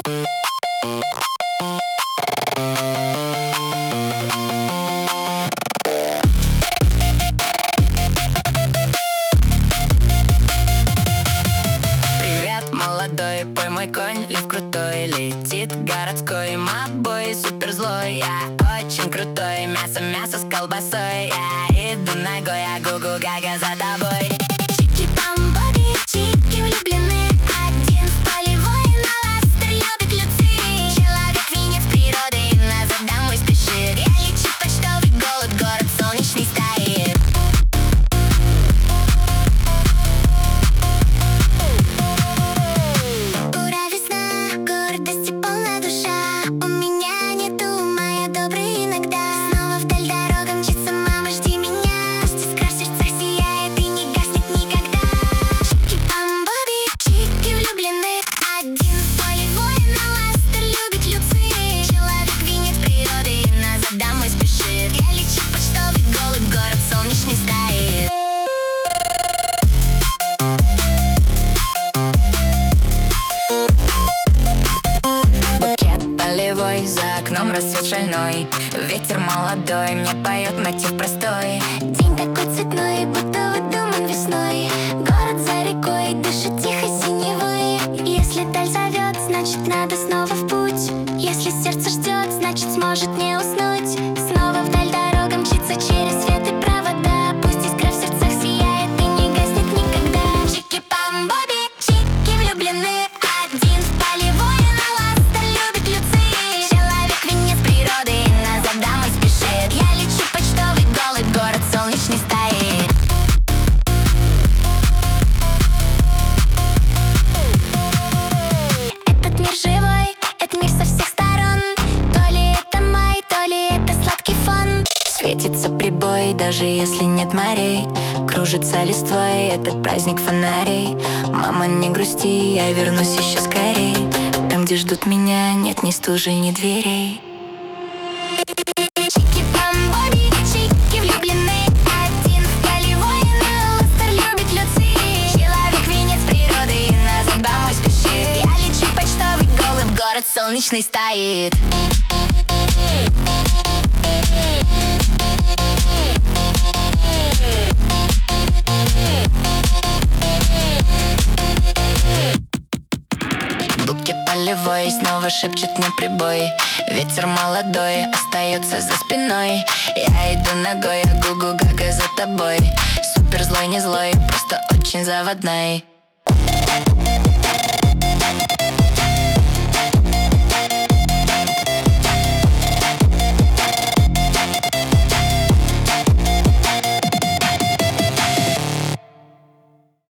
Привет, молодой, пой мой конь, лев крутой. Летит городской мобой, супер злой. Я очень крутой, мясо с колбасой. Я иду ногой, а гу-гу-гага за тобой. Чики-бамбоби, чики влюблены. Один в полевой, на ластер любит люци. Человек-венец природы, назад домой спешит. Я лечу почтовый голод, город солнечный стоит. Ура, весна, гордость и полна душа. У меня нет ума, я добрый иногда. Снова вдаль дорога мчится, мама, жди меня. Пусть искра в сердцах сияет и не гаснет никогда. Чики-бамбоби, чики влюблены. Один в полевой, на ластер любит люци. Человек-венец природы, назад домой спешит. Я лечу почтовый голубь, город солнечный стоит. Букет полевой, за окном рассвет шальной. Ветер молодой, мне поет мотив простой. День такой цветной, будто выдуман весной. Город за рекой, дышит тихо синевой. Если даль зовет, значит надо снова в путь. Если сердце ждет, значит сможет не уснуть. Снова вдаль дорога мчится через свет и провода. Пусть искра в сердцах сияет и не гаснет никогда. Чики-бамбоби, чики влюблены. Один в полевой, на ластер любит люци. Человек-венец природы, назад домой спешит. Я лечу почтовый голубь, город солнечный стоит. Этот мир живой, этот мир со всех сторон. То ли это май, то ли это сладкий фон. Светится прибой, даже если нет морей. Кружится листвой этот праздник фонарей. Мама, не грусти, я вернусь еще скорей. Там, где ждут меня, нет ни стужи, ни дверей. Чики-бамбоби, чики влюблены. Один в полевой, на ластер любит люци. Человек-венец природы, назад домой спешит. Я лечу почтовый голубь, город солнечный стоит. Букет полевой снова шепчет мне прибой. Ветер молодой остается за спиной. Я иду ногой, а гу-гу-гага за тобой. Супер злой, не злой, просто очень заводной.